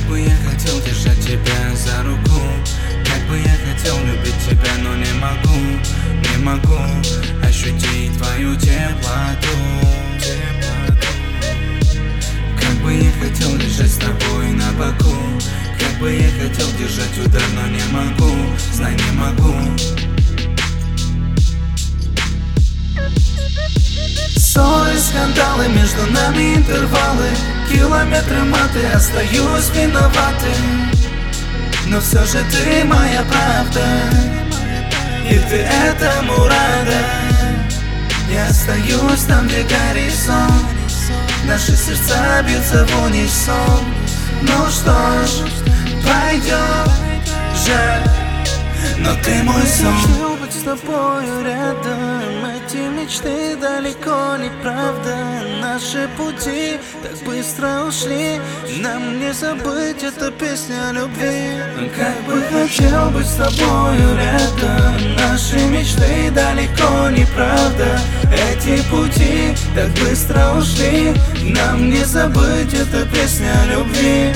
бы я хотел держать тебя за руку, как бы я хотел любить тебя, но не могу ощутить твою теплоту. Как бы я хотел лежать с тобой на боку, как бы я хотел держать удар, но не могу, знай, не могу. Ссоры, скандалы, между нами интервалы, километры маты, остаюсь виноватым. Но все же ты моя правда, и ты этому рада. Я остаюсь там, где горизонт, наши сердца бьются в унисон. Ну что ж, пойдем, жаль, но ты мой сон. Хочу быть с тобою рядом, эти мечты далеко не правда. Наши пути так быстро ушли, нам не забыть эту песню о любви. Как бы хотел быть с тобою рядом, наши мечты далеко не правда. Эти пути так быстро ушли, нам не забыть эту песню о любви.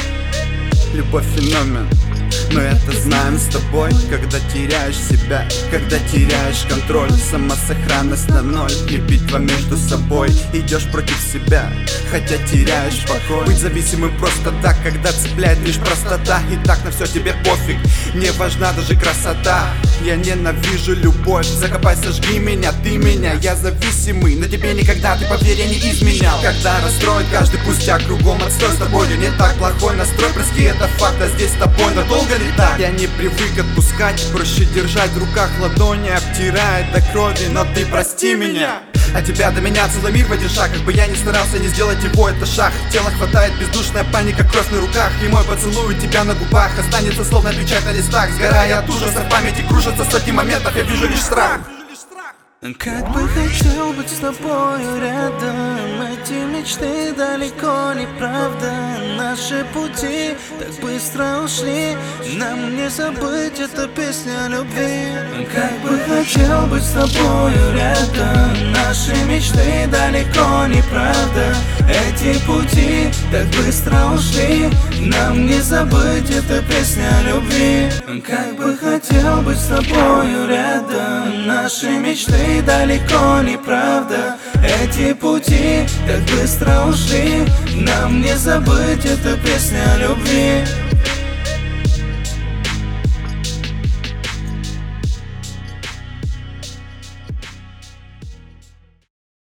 Любовь феномен, мы это знаем с тобой. Когда теряешь себя, когда теряешь контроль, самосохранность на ноль и битва между собой. Идешь против себя, хотя теряешь покой. Быть зависимым просто так, когда цепляет лишь простота. И так на все тебе пофиг, не важна даже красота. Я ненавижу любовь, закопай, сожги меня, ты меня. Я зависимый, но тебе никогда, ты поверь, я не изменял. Когда расстроит каждый пустяк, кругом отстой, с тобою не так плохой настрой. Прости, это факт, а здесь с тобой надолго ли так? Я не привык отпускать, проще держать в руках ладони, обтирает до крови, но ты прости меня. От тебя до меня целый мир в один шаг, как бы я ни старался, не сделать его, это шаг. Тело хватает бездушная паника, кровь на руках, и мой поцелуй у тебя на губах останется словно печать на листах. Сгорая от ужаса в памяти, кружатся сотни моментов, я вижу лишь страх. Как бы хотел быть с тобою рядом, эти мечты далеко не правда. Наши пути так быстро ушли, нам не забыть эту песню о любви. Как бы хотел быть с тобою рядом, наши мечты далеко не правда. Эти пути так быстро ушли, нам не забыть эту песню о любви. Как бы хотел быть с тобою рядом, наши мечты далеко не правда. Эти пути так быстро ушли, нам не забыть эту песню о любви.